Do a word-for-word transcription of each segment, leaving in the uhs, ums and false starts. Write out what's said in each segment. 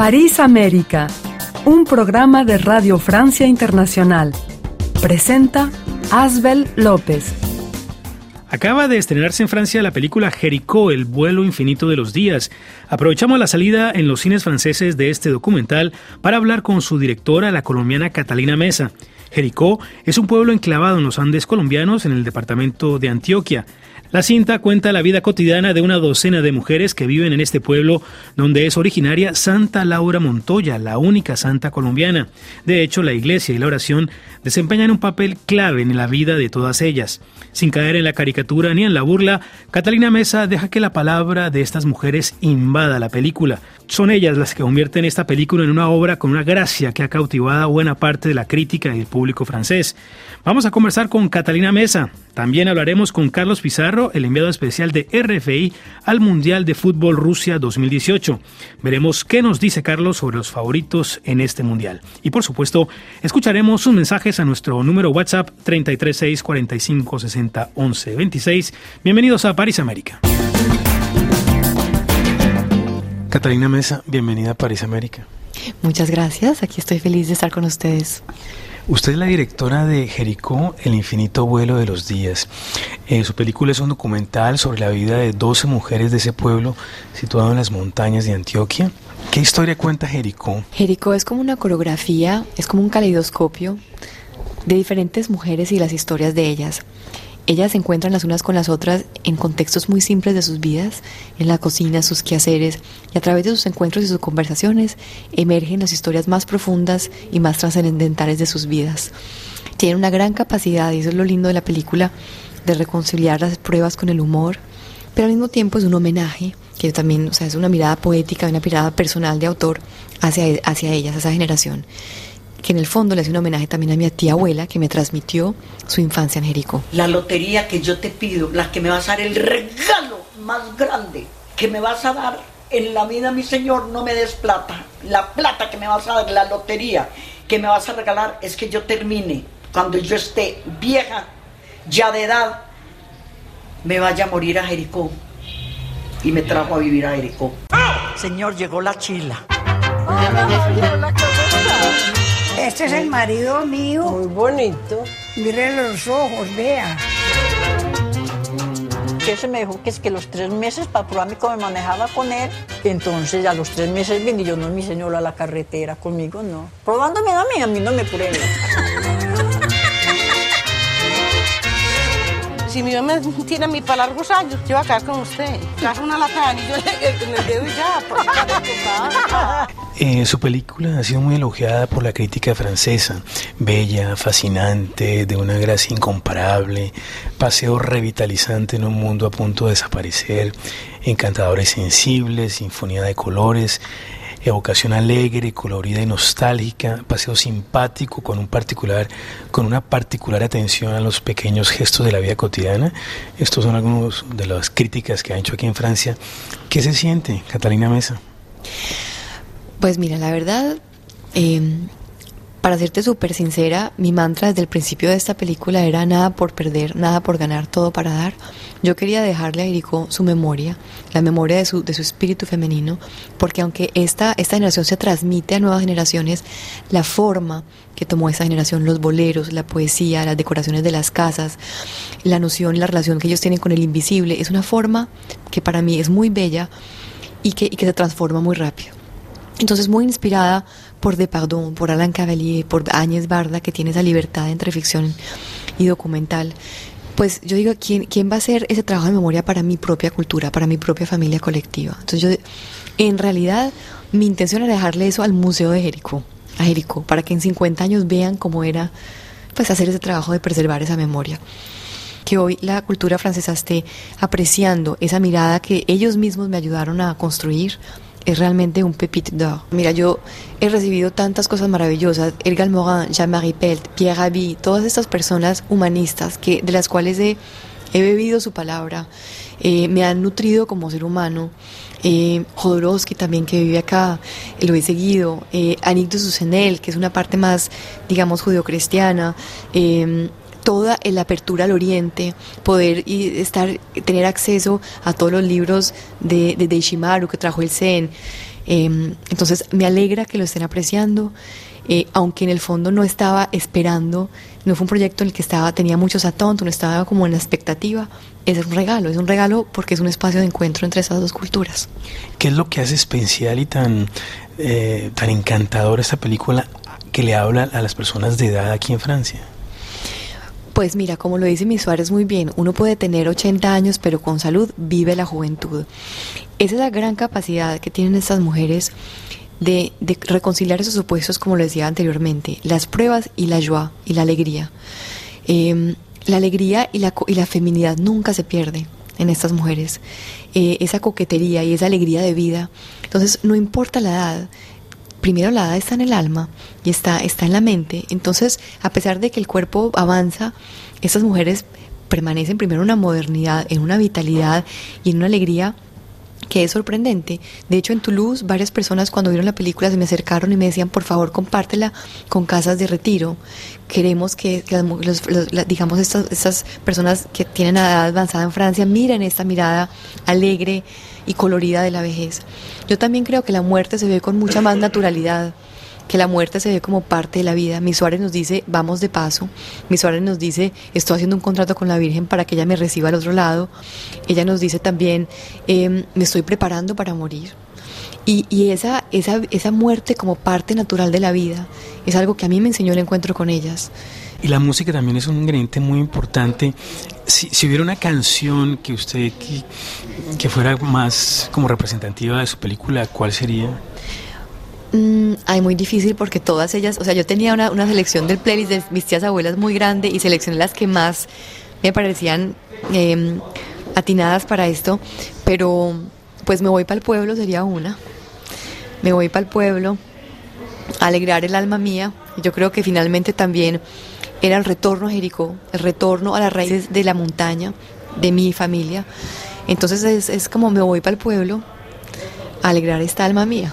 París América, un programa de Radio Francia Internacional. Presenta Asbel López. Acaba de estrenarse en Francia la película Jericó, el vuelo infinito de los días. Aprovechamos la salida en los cines franceses de este documental para hablar con su directora, la colombiana Catalina Mesa. Jericó es un pueblo enclavado en los Andes colombianos en el departamento de Antioquia. La cinta cuenta la vida cotidiana de una docena de mujeres que viven en este pueblo, donde es originaria Santa Laura Montoya, la única santa colombiana. De hecho, la iglesia y la oración desempeñan un papel clave en la vida de todas ellas. Sin caer en la caricatura ni en la burla, Catalina Mesa deja que la palabra de estas mujeres invada la película. Son ellas las que convierten esta película en una obra con una gracia que ha cautivado a buena parte de la crítica y el público francés. Vamos a conversar con Catalina Mesa. También hablaremos con Carlos Pizarro, el enviado especial de R F I al Mundial de Fútbol Rusia dos mil dieciocho. Veremos qué nos dice Carlos sobre los favoritos en este Mundial. Y por supuesto, escucharemos sus mensajes a nuestro número WhatsApp treinta y tres seis cuarenta y cinco sesenta once veintiséis. Bienvenidos a París América. Catalina Mesa, bienvenida a París América. Muchas gracias, aquí estoy feliz de estar con ustedes. Usted es la directora de Jericó, el infinito vuelo de los días. Eh, su película es un documental sobre la vida de doce mujeres de ese pueblo situado en las montañas de Antioquia. ¿Qué historia cuenta Jericó? Jericó es como una coreografía, es como un caleidoscopio de diferentes mujeres y las historias de ellas. Ellas se encuentran las unas con las otras en contextos muy simples de sus vidas, en la cocina, sus quehaceres, y a través de sus encuentros y sus conversaciones emergen las historias más profundas y más trascendentales de sus vidas. Tienen una gran capacidad, y eso es lo lindo de la película, de reconciliar las pruebas con el humor, pero al mismo tiempo es un homenaje, que también, o sea, es una mirada poética, una mirada personal de autor hacia, hacia ellas, a esa generación, que en el fondo le hace un homenaje también a mi tía abuela, que me transmitió su infancia en Jericó. La lotería que yo te pido, la que me vas a dar, el regalo más grande que me vas a dar en la vida, mi Señor, no me des plata. La plata que me vas a dar, la lotería que me vas a regalar, es que yo termine, cuando yo esté vieja, ya de edad, me vaya a morir a Jericó. Y me trajo a vivir a Jericó. Señor, llegó la chila. Este es el marido mío. Muy bonito. Mire los ojos, vea. Que se me dijo que es que los tres meses para probarme cómo me manejaba con él. Entonces a los tres meses vine y yo, no, mi señora, a la carretera, conmigo no. Probándome a mí, a mí no me prueba. Si mi mamá me tiene a mí para largos años, yo acá con usted. Trajo una lata de anillo en el dedo y ya. Eh, su película ha sido muy elogiada por la crítica francesa. Bella, fascinante, de una gracia incomparable, paseo revitalizante en un mundo a punto de desaparecer, encantadores sensibles, sinfonía de colores, evocación alegre, colorida y nostálgica, paseo simpático con un particular, con una particular atención a los pequeños gestos de la vida cotidiana. Estos son algunos de las críticas que han hecho aquí en Francia. ¿Qué se siente, Catalina Mesa? Pues mira, la verdad, eh, para serte súper sincera, mi mantra desde el principio de esta película era nada por perder, nada por ganar, todo para dar. Yo quería dejarle a Jericó su memoria, la memoria de su, de su espíritu femenino, porque aunque esta, esta generación se transmite a nuevas generaciones, la forma que tomó esa generación, los boleros, la poesía, las decoraciones de las casas, la noción y la relación que ellos tienen con el invisible, es una forma que para mí es muy bella y que, y que se transforma muy rápido. Entonces, muy inspirada por Depardon, por Alain Cavalier, por Áñez Barda, que tiene esa libertad entre ficción y documental, pues yo digo, ¿quién, quién va a hacer ese trabajo de memoria para mi propia cultura, para mi propia familia colectiva? Entonces yo, en realidad, mi intención era dejarle eso al Museo de Jericó, a Jericó, para que en cincuenta años vean cómo era, pues, hacer ese trabajo de preservar esa memoria. Que hoy la cultura francesa esté apreciando esa mirada que ellos mismos me ayudaron a construir, es realmente un pépite d'or. Mira, yo he recibido tantas cosas maravillosas, Edgar Morin, Jean-Marie Pelt, Pierre Rabhi, todas estas personas humanistas que, de las cuales he, he bebido su palabra, eh, me han nutrido como ser humano. eh, Jodorowsky también, que vive acá, lo he seguido, eh, Annick de Susenel, que es una parte más, digamos, judeocristiana, eh, toda la apertura al Oriente, poder y estar, tener acceso a todos los libros de, de Deishimaru que trajo el Zen, Eh, entonces me alegra que lo estén apreciando, eh, aunque en el fondo no estaba esperando, no fue un proyecto en el que estaba, tenía muchos atontos, no estaba como en la expectativa. Es un regalo, es un regalo porque es un espacio de encuentro entre esas dos culturas. ¿Qué es lo que hace especial y tan, eh, tan encantador esta película que le habla a las personas de edad aquí en Francia? Pues mira, como lo dice mi Suárez muy bien, uno puede tener ochenta años, pero con salud vive la juventud. Es esa gran capacidad que tienen estas mujeres de, de reconciliar esos opuestos, como lo decía anteriormente, las pruebas y la joie y la alegría. Eh, la alegría y la, y la feminidad nunca se pierde en estas mujeres. Eh, esa coquetería y esa alegría de vida. Entonces, no importa la edad. Primero la edad está en el alma y está, está en la mente. Entonces, a pesar de que el cuerpo avanza, estas mujeres permanecen primero en una modernidad, en una vitalidad y en una alegría que es sorprendente. De hecho, en Toulouse, varias personas cuando vieron la película se me acercaron y me decían, por favor, compártela con casas de retiro. Queremos que, que los, los, la, digamos, estas, estas personas que tienen edad avanzada en Francia miren esta mirada alegre y colorida de la vejez. Yo también creo que la muerte se ve con mucha más naturalidad, que la muerte se ve como parte de la vida. Mi Suárez nos dice, vamos de paso. Mi Suárez nos dice, estoy haciendo un contrato con la Virgen para que ella me reciba al otro lado. Ella nos dice también, eh, me estoy preparando para morir. Y, y esa, esa, esa muerte como parte natural de la vida es algo que a mí me enseñó el encuentro con ellas. Y la música también es un ingrediente muy importante. Si, si hubiera una canción que usted que, que fuera más como representativa de su película, ¿cuál sería? Mm, ay, muy difícil porque todas ellas, o sea, yo tenía una, una selección del playlist de mis tías abuelas muy grande y seleccioné las que más me parecían eh, atinadas para esto, pero pues Me voy para el pueblo sería una. Me voy para el pueblo, alegrar el alma mía. Yo creo que finalmente también era el retorno a Jericó, el retorno a las raíces de la montaña, de mi familia. Entonces es, es como me voy para el pueblo, a alegrar esta alma mía.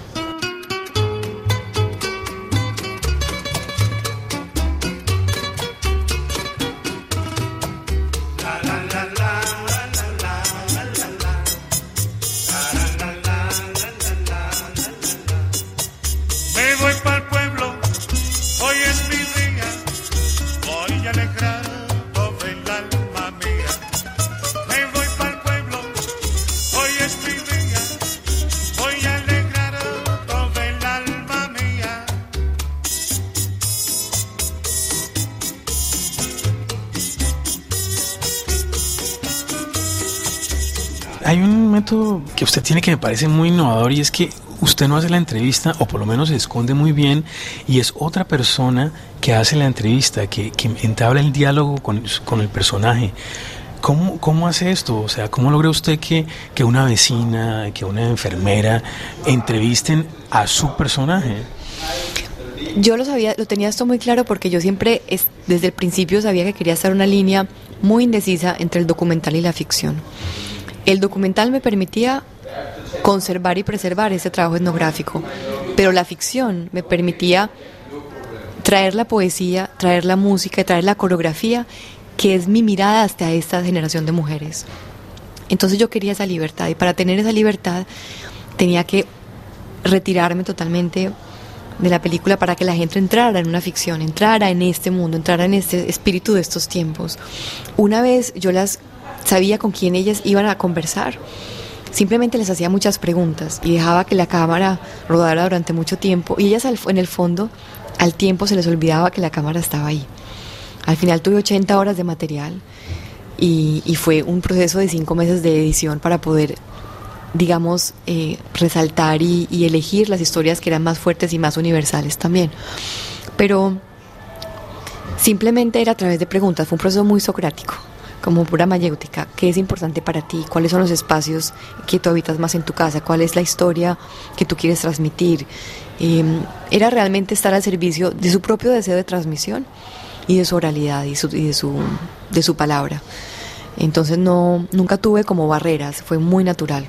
Hay un método que usted tiene que me parece muy innovador y es que usted no hace la entrevista, o por lo menos se esconde muy bien, y es otra persona que hace la entrevista, que, que entabla el diálogo con, con el personaje. ¿Cómo, ¿Cómo hace esto? O sea, ¿cómo logra usted que, que una vecina, que una enfermera entrevisten a su personaje? Yo lo sabía, lo tenía esto muy claro porque yo siempre, es, desde el principio sabía que quería hacer una línea muy indecisa entre el documental y la ficción. El documental me permitía conservar y preservar ese trabajo etnográfico, pero la ficción me permitía traer la poesía, traer la música, traer la coreografía, que es mi mirada hasta esta generación de mujeres. Entonces yo quería esa libertad, y para tener esa libertad tenía que retirarme totalmente de la película para que la gente entrara en una ficción, entrara en este mundo, entrara en este espíritu de estos tiempos. Una vez yo las sabía con quién ellas iban a conversar, simplemente les hacía muchas preguntas y dejaba que la cámara rodara durante mucho tiempo, y ellas en el fondo, al tiempo se les olvidaba que la cámara estaba ahí. Al final tuve ochenta horas de material y, y fue un proceso de cinco meses de edición para poder, digamos, eh, resaltar y, y elegir las historias que eran más fuertes y más universales también. Pero simplemente era a través de preguntas, fue un proceso muy socrático, como pura mayéutica. ¿Qué es importante para ti? ¿Cuáles son los espacios que tú habitas más en tu casa? ¿Cuál es la historia que tú quieres transmitir? Eh, era realmente estar al servicio de su propio deseo de transmisión y de su oralidad y, su, y de, su, de su palabra. Entonces no, nunca tuve como barreras, fue muy natural.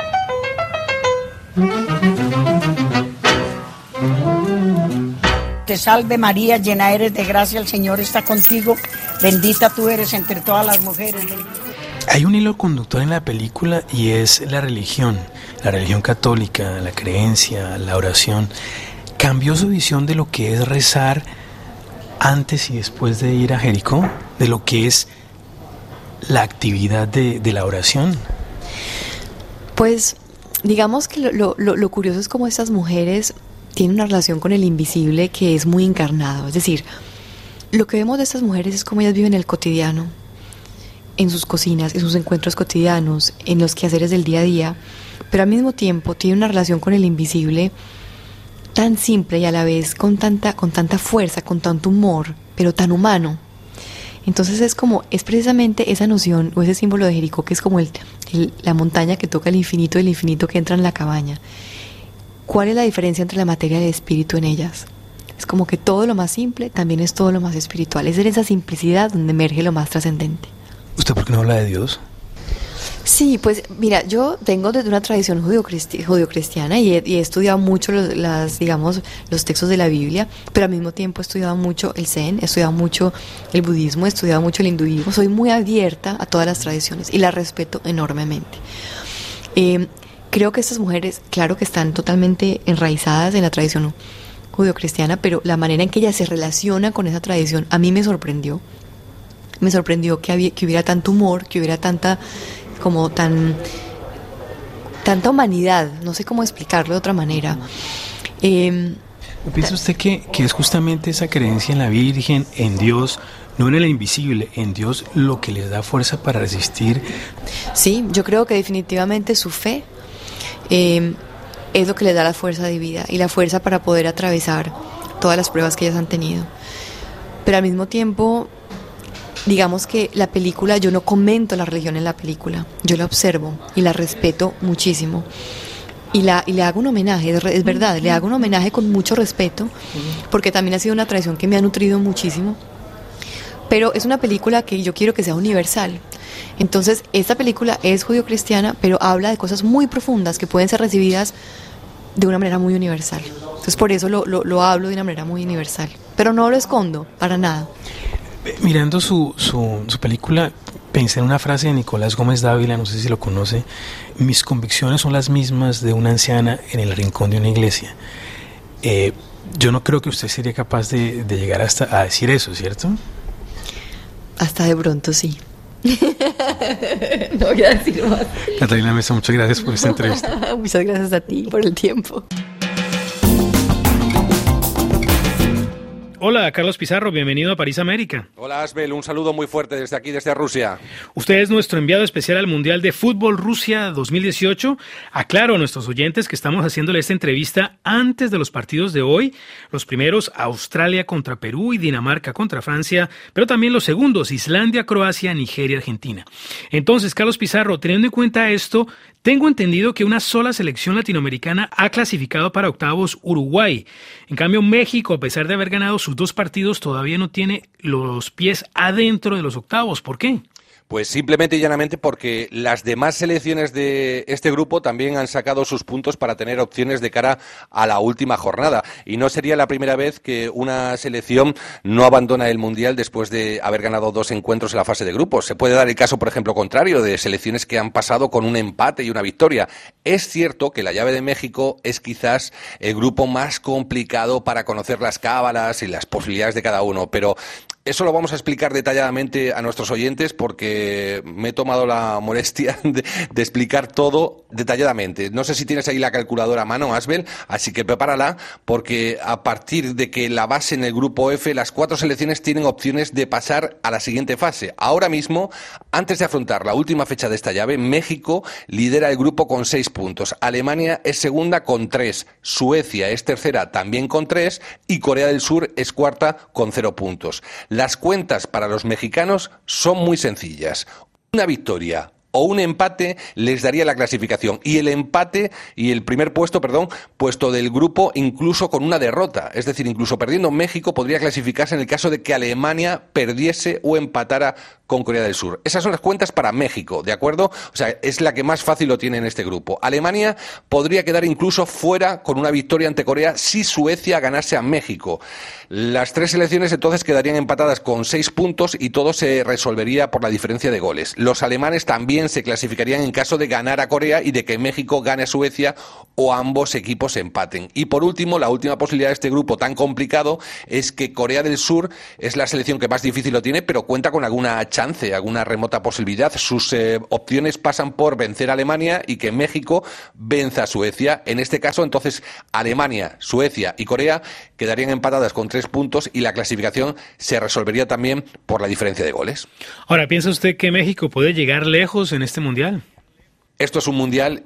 Te salve María, llena eres de gracia, el Señor está contigo, bendita tú eres entre todas las mujeres. Hay un hilo conductor en la película y es la religión, la religión católica, la creencia, la oración. ¿Cambió su visión de lo que es rezar antes y después de ir a Jericó? ¿De lo que es la actividad de, de la oración? Pues digamos que lo, lo, lo curioso es cómo estas mujeres tienen una relación con el invisible que es muy encarnado. Es decir, lo que vemos de estas mujeres es cómo ellas viven el cotidiano, en sus cocinas, en sus encuentros cotidianos, en los quehaceres del día a día, pero al mismo tiempo tienen una relación con el invisible tan simple y a la vez con tanta, con tanta fuerza, con tanto humor, pero tan humano. Entonces es como, es precisamente esa noción o ese símbolo de Jericó que es como el, el, la montaña que toca el infinito y el infinito que entra en la cabaña. ¿Cuál es la diferencia entre la materia y el espíritu en ellas? Es como que todo lo más simple también es todo lo más espiritual. Es en esa simplicidad donde emerge lo más trascendente. ¿Usted por qué no habla de Dios? Sí, pues mira, yo vengo de una tradición judio-cristiana y he, y he estudiado mucho los, las, digamos, los textos de la Biblia, pero al mismo tiempo he estudiado mucho el Zen, he estudiado mucho el budismo, he estudiado mucho el hinduismo. Soy muy abierta a todas las tradiciones y las respeto enormemente. Eh, creo que estas mujeres, claro que están totalmente enraizadas en la tradición judio-cristiana, pero la manera en que ellas se relacionan con esa tradición a mí me sorprendió. Me sorprendió que, había, que hubiera tanto humor, que hubiera tanta, como tan, tanta humanidad, no sé cómo explicarlo de otra manera. Eh, ¿Piensa usted que, que es justamente esa creencia en la Virgen, en Dios, no en el invisible, en Dios, lo que les da fuerza para resistir? Sí, yo creo que definitivamente su fe eh, es lo que les da la fuerza de vida y la fuerza para poder atravesar todas las pruebas que ellas han tenido. Pero al mismo tiempo, digamos que la película, yo no comento la religión en la película, yo la observo y la respeto muchísimo y, la, y le hago un homenaje, es, es verdad, le hago un homenaje con mucho respeto porque también ha sido una tradición que me ha nutrido muchísimo, pero es una película que yo quiero que sea universal. Entonces esta película es judio-cristiana, pero habla de cosas muy profundas que pueden ser recibidas de una manera muy universal. Entonces por eso lo, lo, lo hablo de una manera muy universal, pero no lo escondo para nada. Mirando su, su, su película, pensé en una frase de Nicolás Gómez Dávila, no sé si lo conoce: mis convicciones son las mismas de una anciana en el rincón de una iglesia. Eh, yo no creo que usted sería capaz de, de llegar hasta a decir eso, ¿cierto? Hasta de pronto sí. No voy a decir más. Catalina Mesa, muchas gracias por esta entrevista. Muchas gracias a ti por el tiempo. Hola, Carlos Pizarro, bienvenido a París, América. Hola, Asbel, un saludo muy fuerte desde aquí, desde Rusia. Usted es nuestro enviado especial al Mundial de Fútbol Rusia dos mil dieciocho. Aclaro a nuestros oyentes que estamos haciéndole esta entrevista antes de los partidos de hoy. Los primeros, Australia contra Perú y Dinamarca contra Francia, pero también los segundos, Islandia, Croacia, Nigeria, Argentina. Entonces, Carlos Pizarro, teniendo en cuenta esto, tengo entendido que una sola selección latinoamericana ha clasificado para octavos, Uruguay. En cambio, México, a pesar de haber ganado sus dos partidos, todavía no tiene los pies adentro de los octavos. ¿Por qué? Pues simplemente y llanamente porque las demás selecciones de este grupo también han sacado sus puntos para tener opciones de cara a la última jornada. Y no sería la primera vez que una selección no abandona el Mundial después de haber ganado dos encuentros en la fase de grupos. Se puede dar el caso, por ejemplo, contrario, de selecciones que han pasado con un empate y una victoria. Es cierto que la llave de México es quizás el grupo más complicado para conocer las cábalas y las posibilidades de cada uno, pero eso lo vamos a explicar detalladamente a nuestros oyentes porque me he tomado la molestia de, de explicar todo detalladamente. No sé si tienes ahí la calculadora a mano, Asbel, así que prepárala porque a partir de que la base en el grupo F, las cuatro selecciones tienen opciones de pasar a la siguiente fase. Ahora mismo, antes de afrontar la última fecha de esta llave, México lidera el grupo con seis puntos, Alemania es segunda con tres, Suecia es tercera también con tres y Corea del Sur es cuarta con cero puntos. Las cuentas para los mexicanos son muy sencillas. Una victoria o un empate les daría la clasificación. Y el empate y el primer puesto, perdón, puesto del grupo incluso con una derrota. Es decir, incluso perdiendo México podría clasificarse en el caso de que Alemania perdiese o empatara con Corea del Sur. Esas son las cuentas para México, ¿de acuerdo? O sea, es la que más fácil lo tiene en este grupo. Alemania podría quedar incluso fuera con una victoria ante Corea si Suecia ganase a México. Las tres selecciones entonces quedarían empatadas con seis puntos y todo se resolvería por la diferencia de goles. Los alemanes también se clasificarían en caso de ganar a Corea y de que México gane a Suecia o ambos equipos empaten. Y por último, la última posibilidad de este grupo tan complicado es que Corea del Sur es la selección que más difícil lo tiene, pero cuenta con alguna chance, alguna remota posibilidad. Sus eh, opciones pasan por vencer a Alemania y que México venza a Suecia. En este caso, entonces, Alemania, Suecia y Corea quedarían empatadas con tres puntos y la clasificación se resolvería también por la diferencia de goles. Ahora, ¿piensa usted que México puede llegar lejos en este mundial? Esto es un mundial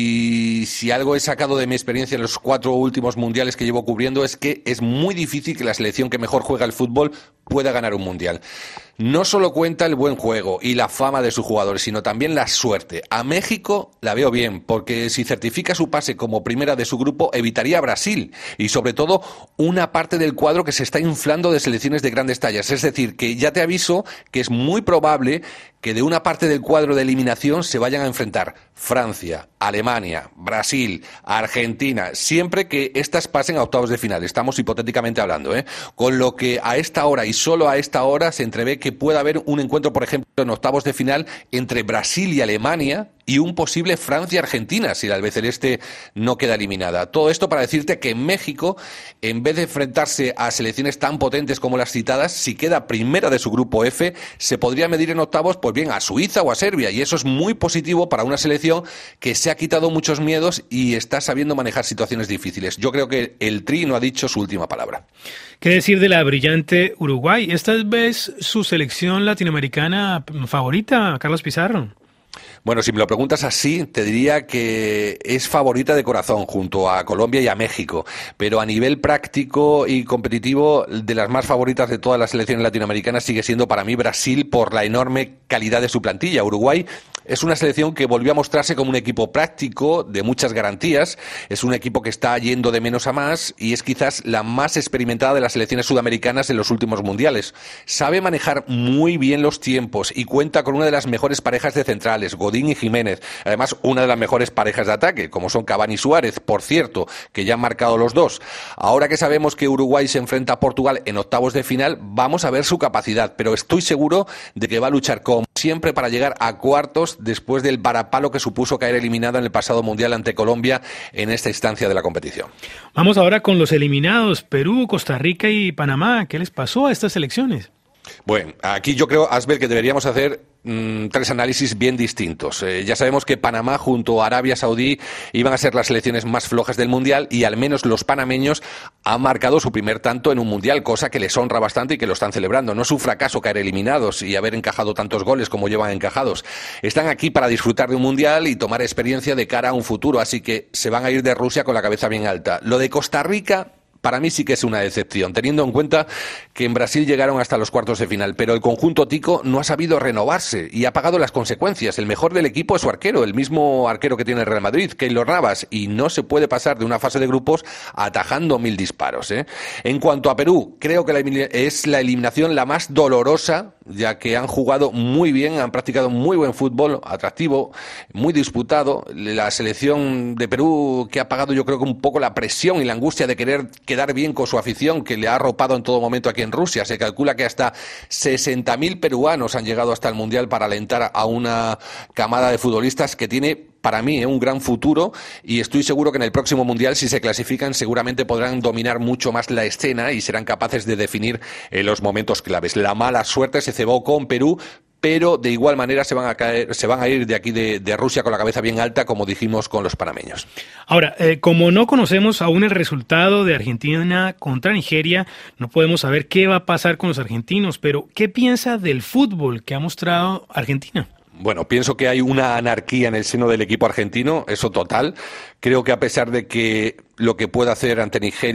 y si algo he sacado de mi experiencia en los cuatro últimos mundiales que llevo cubriendo es que es muy difícil que la selección que mejor juega el fútbol pueda ganar un mundial. No solo cuenta el buen juego y la fama de sus jugadores, sino también la suerte. A México la veo bien, porque si certifica su pase como primera de su grupo, evitaría a Brasil y sobre todo una parte del cuadro que se está inflando de selecciones de grandes tallas. Es decir, que ya te aviso que es muy probable que de una parte del cuadro de eliminación se vayan a enfrentar Francia, Alemania, Brasil, Argentina, siempre que estas pasen a octavos de final. Estamos hipotéticamente hablando, ¿eh? Con lo que a esta hora y solo a esta hora se entrevé que pueda haber un encuentro, por ejemplo, en octavos de final entre Brasil y Alemania y un posible Francia-Argentina, si la albiceleste no queda eliminada. Todo esto para decirte que México, en vez de enfrentarse a selecciones tan potentes como las citadas, si queda primera de su grupo F, se podría medir en octavos, pues bien, a Suiza o a Serbia, y eso es muy positivo para una selección que se ha quitado muchos miedos y está sabiendo manejar situaciones difíciles. Yo creo que el Tri no ha dicho su última palabra. ¿Qué decir de la brillante Uruguay? ¿Esta vez su selección latinoamericana favorita, Carlos Pizarro? Bueno, si me lo preguntas así, te diría que es favorita de corazón junto a Colombia y a México, pero a nivel práctico y competitivo, de las más favoritas de todas las selecciones latinoamericanas sigue siendo para mí Brasil por la enorme calidad de su plantilla. Uruguay es una selección que volvió a mostrarse como un equipo práctico, de muchas garantías, es un equipo que está yendo de menos a más y es quizás la más experimentada de las selecciones sudamericanas en los últimos mundiales. Sabe manejar muy bien los tiempos y cuenta con una de las mejores parejas de centrales, Godín y Jiménez. Además, una de las mejores parejas de ataque, como son Cavani y Suárez, por cierto, que ya han marcado los dos. Ahora que sabemos que Uruguay se enfrenta a Portugal en octavos de final, vamos a ver su capacidad, pero estoy seguro de que va a luchar como siempre para llegar a cuartos después del varapalo que supuso caer eliminado en el pasado Mundial ante Colombia en esta instancia de la competición. Vamos ahora con los eliminados, Perú, Costa Rica y Panamá. ¿Qué les pasó a estas selecciones? Bueno, aquí yo creo, Asbel, que deberíamos hacer mmm, tres análisis bien distintos. Eh, ya sabemos que Panamá junto a Arabia Saudí iban a ser las selecciones más flojas del Mundial y al menos los panameños han marcado su primer tanto en un Mundial, cosa que les honra bastante y que lo están celebrando. No es un fracaso caer eliminados y haber encajado tantos goles como llevan encajados. Están aquí para disfrutar de un Mundial y tomar experiencia de cara a un futuro, así que se van a ir de Rusia con la cabeza bien alta. Lo de Costa Rica, para mí sí que es una decepción, teniendo en cuenta que en Brasil llegaron hasta los cuartos de final, pero el conjunto tico no ha sabido renovarse y ha pagado las consecuencias. El mejor del equipo es su arquero, el mismo arquero que tiene el Real Madrid, Keylor Navas, y no se puede pasar de una fase de grupos atajando mil disparos, ¿eh? En cuanto a Perú, creo que la es la eliminación la más dolorosa, ya que han jugado muy bien, han practicado muy buen fútbol, atractivo, muy disputado. La selección de Perú que ha pagado yo creo que un poco la presión y la angustia de querer quedar bien con su afición, que le ha arropado en todo momento aquí en Rusia. Se calcula que hasta sesenta mil peruanos han llegado hasta el Mundial para alentar a una camada de futbolistas que tiene, para mí, un gran futuro, y estoy seguro que en el próximo Mundial, si se clasifican, seguramente podrán dominar mucho más la escena y serán capaces de definir eh, los momentos claves. La mala suerte se cebó con Perú, pero de igual manera se van a caer, se van a ir de aquí de, de Rusia con la cabeza bien alta, como dijimos con los panameños. Ahora, eh, como no conocemos aún el resultado de Argentina contra Nigeria, no podemos saber qué va a pasar con los argentinos, pero ¿qué piensa del fútbol que ha mostrado Argentina? Bueno, pienso que hay una anarquía en el seno del equipo argentino, eso total. Creo que a pesar de que lo que pueda hacer ante Nigeria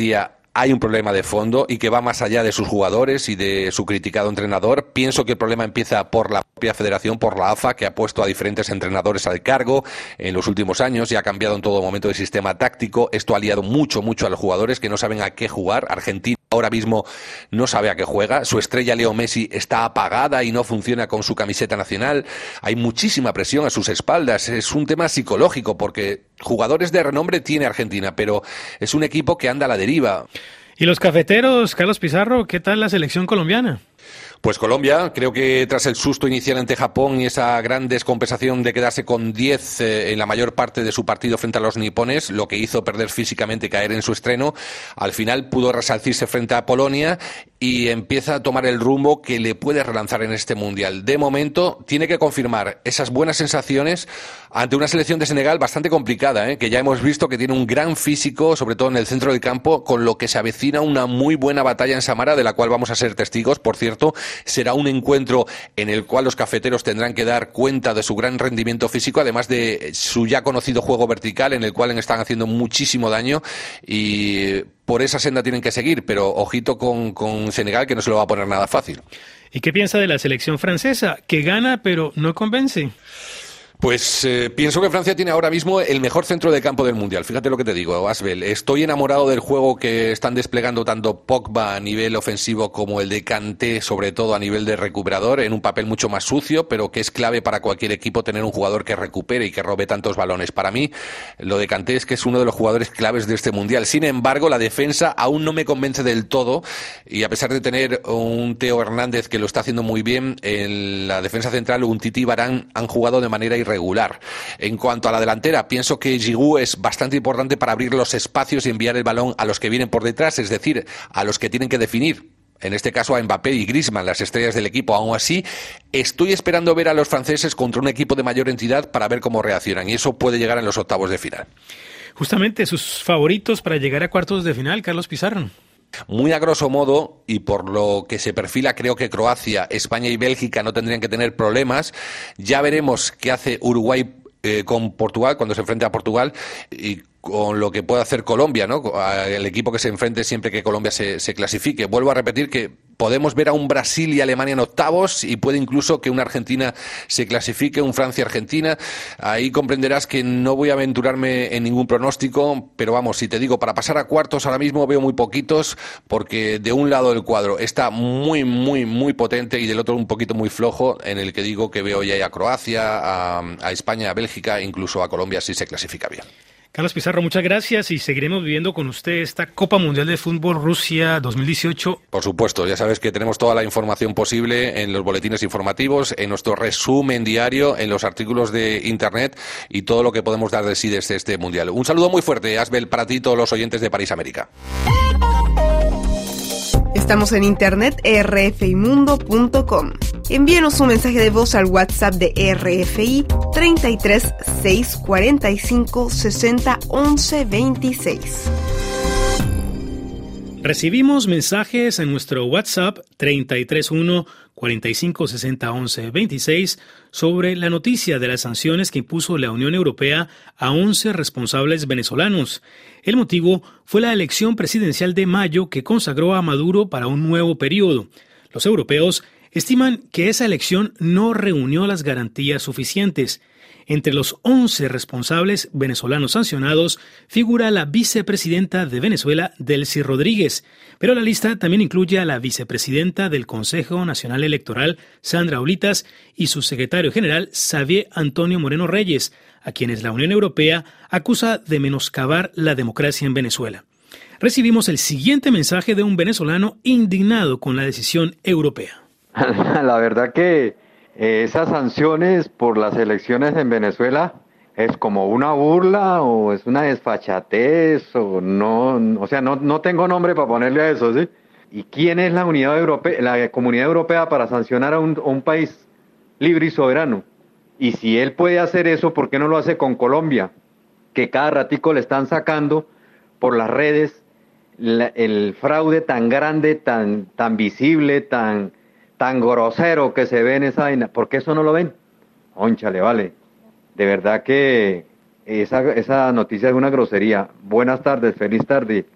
hay un problema de fondo y que va más allá de sus jugadores y de su criticado entrenador. Pienso que el problema empieza por la propia federación, por la A F A, que ha puesto a diferentes entrenadores al cargo en los últimos años y ha cambiado en todo momento de sistema táctico. Esto ha liado mucho, mucho a los jugadores que no saben a qué jugar. Argentina ahora mismo no sabe a qué juega. Su estrella Leo Messi está apagada y no funciona con su camiseta nacional. Hay muchísima presión a sus espaldas. Es un tema psicológico porque jugadores de renombre tiene Argentina, pero es un equipo que anda a la deriva. ¿Y los cafeteros, Carlos Pizarro, qué tal la selección colombiana? Pues Colombia, creo que tras el susto inicial ante Japón y esa gran descompensación de quedarse con diez eh, en la mayor parte de su partido frente a los nipones, lo que hizo perder físicamente y caer en su estreno, al final pudo resaltarse frente a Polonia y empieza a tomar el rumbo que le puede relanzar en este Mundial. De momento, tiene que confirmar esas buenas sensaciones ante una selección de Senegal bastante complicada, ¿eh? que ya hemos visto que tiene un gran físico, sobre todo en el centro del campo, con lo que se avecina una muy buena batalla en Samara, de la cual vamos a ser testigos, por cierto. Será un encuentro en el cual los cafeteros tendrán que dar cuenta de su gran rendimiento físico, además de su ya conocido juego vertical, en el cual están haciendo muchísimo daño y por esa senda tienen que seguir, pero ojito con, con Senegal, que no se lo va a poner nada fácil. ¿Y qué piensa de la selección francesa? Que gana, pero no convence. Pues eh, pienso que Francia tiene ahora mismo el mejor centro de campo del Mundial. Fíjate lo que te digo, Asbel. Estoy enamorado del juego que están desplegando tanto Pogba a nivel ofensivo como el de Kanté, sobre todo a nivel de recuperador, en un papel mucho más sucio, pero que es clave para cualquier equipo tener un jugador que recupere y que robe tantos balones. Para mí, lo de Kanté es que es uno de los jugadores claves de este Mundial. Sin embargo, la defensa aún no me convence del todo y a pesar de tener un Theo Hernández que lo está haciendo muy bien, en la defensa central Umtiti y Varane han jugado de manera irregular. Regular. En cuanto a la delantera, pienso que Giroud es bastante importante para abrir los espacios y enviar el balón a los que vienen por detrás, es decir, a los que tienen que definir. En este caso a Mbappé y Griezmann, las estrellas del equipo. Aún así, estoy esperando ver a los franceses contra un equipo de mayor entidad para ver cómo reaccionan, y eso puede llegar en los octavos de final. Justamente sus favoritos para llegar a cuartos de final, Carlos Pizarro. Muy a grosso modo, y por lo que se perfila, creo que Croacia, España y Bélgica no tendrían que tener problemas. Ya veremos qué hace Uruguay eh, con Portugal, cuando se enfrente a Portugal, y con lo que puede hacer Colombia, ¿no? El equipo que se enfrente siempre que Colombia se, se clasifique. Vuelvo a repetir que podemos ver a un Brasil y Alemania en octavos y puede incluso que una Argentina se clasifique, un Francia-Argentina. Ahí comprenderás que no voy a aventurarme en ningún pronóstico, pero vamos, si te digo, para pasar a cuartos ahora mismo veo muy poquitos, porque de un lado del cuadro está muy, muy, muy potente y del otro un poquito muy flojo, en el que digo que veo ya a Croacia, a, a España, a Bélgica, incluso a Colombia si se clasifica bien. Carlos Pizarro, muchas gracias y seguiremos viviendo con usted esta Copa Mundial de Fútbol Rusia dos mil dieciocho. Por supuesto, ya sabes que tenemos toda la información posible en los boletines informativos, en nuestro resumen diario, en los artículos de internet y todo lo que podemos dar de sí desde este Mundial. Un saludo muy fuerte, Asbel, para ti y todos los oyentes de París América. Estamos en internet r f i mundo punto com. Envíenos un mensaje de voz al WhatsApp de R F I treinta y tres, seiscientos cuarenta y cinco, sesenta, once, veintiséis. Recibimos mensajes en nuestro WhatsApp treinta y tres uno, cuarenta y cinco, sesenta, once, veintiséis sobre la noticia de las sanciones que impuso la Unión Europea a once responsables venezolanos. El motivo fue la elección presidencial de mayo que consagró a Maduro para un nuevo periodo. Los europeos estiman que esa elección no reunió las garantías suficientes. Entre los once responsables venezolanos sancionados figura la vicepresidenta de Venezuela, Delcy Rodríguez, pero la lista también incluye a la vicepresidenta del Consejo Nacional Electoral, Sandra Ulitas, y su secretario general, Xavier Antonio Moreno Reyes, a quienes la Unión Europea acusa de menoscabar la democracia en Venezuela. Recibimos el siguiente mensaje de un venezolano indignado con la decisión europea. La verdad que eh, esas sanciones por las elecciones en Venezuela es como una burla o es una desfachatez o no, o sea, no, no tengo nombre para ponerle a eso, ¿sí? ¿Y quién es la Unidad Europea, la Comunidad Europea para sancionar a un, a un país libre y soberano? Y si él puede hacer eso, ¿por qué no lo hace con Colombia? Que cada ratico le están sacando por las redes la, el fraude tan grande, tan, tan visible, tan, tan grosero que se ve en esa vaina. ¿Por qué eso no lo ven? Ónchale, vale. De verdad que esa, esa noticia es una grosería. Buenas tardes, feliz tarde.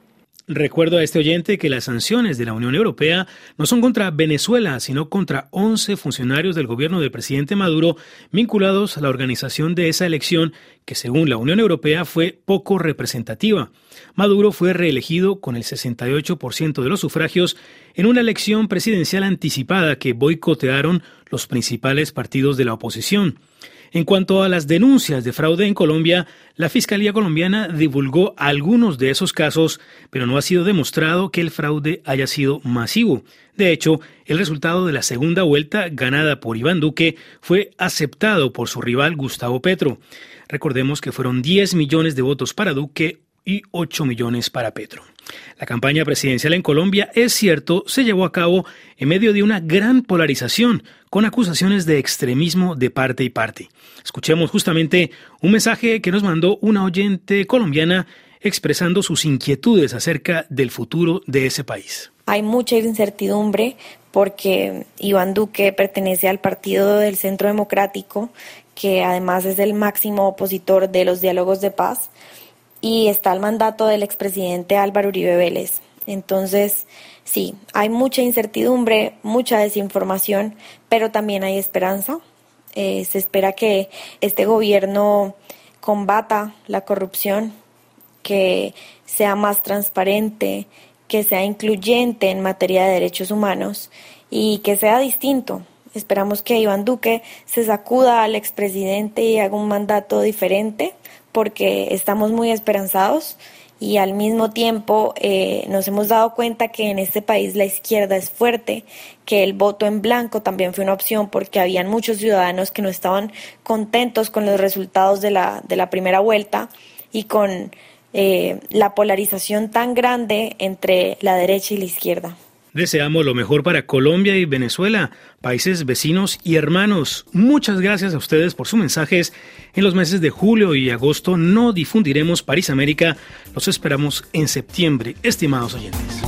Recuerdo a este oyente que las sanciones de la Unión Europea no son contra Venezuela, sino contra once funcionarios del gobierno del presidente Maduro vinculados a la organización de esa elección que, según la Unión Europea, fue poco representativa. Maduro fue reelegido con el sesenta y ocho por ciento de los sufragios en una elección presidencial anticipada que boicotearon los principales partidos de la oposición. En cuanto a las denuncias de fraude en Colombia, la Fiscalía colombiana divulgó algunos de esos casos, pero no ha sido demostrado que el fraude haya sido masivo. De hecho, el resultado de la segunda vuelta, ganada por Iván Duque, fue aceptado por su rival Gustavo Petro. Recordemos que fueron diez millones de votos para Duque y ocho millones para Petro. La campaña presidencial en Colombia, es cierto, se llevó a cabo en medio de una gran polarización, con acusaciones de extremismo de parte y parte. Escuchemos justamente un mensaje que nos mandó una oyente colombiana expresando sus inquietudes acerca del futuro de ese país. Hay mucha incertidumbre porque Iván Duque pertenece al Partido del Centro Democrático, que además es el máximo opositor de los diálogos de paz, y está el mandato del expresidente Álvaro Uribe Vélez. Entonces, sí, hay mucha incertidumbre, mucha desinformación, pero también hay esperanza. Eh, se espera que este gobierno combata la corrupción, que sea más transparente, que sea incluyente en materia de derechos humanos y que sea distinto. Esperamos que Iván Duque se sacuda al expresidente y haga un mandato diferente, porque estamos muy esperanzados y al mismo tiempo eh, nos hemos dado cuenta que en este país la izquierda es fuerte, que el voto en blanco también fue una opción porque habían muchos ciudadanos que no estaban contentos con los resultados de la, de la primera vuelta y con eh, la polarización tan grande entre la derecha y la izquierda. Deseamos lo mejor para Colombia y Venezuela, países vecinos y hermanos. Muchas gracias a ustedes por sus mensajes. En los meses de julio y agosto no difundiremos París América. Los esperamos en septiembre, estimados oyentes.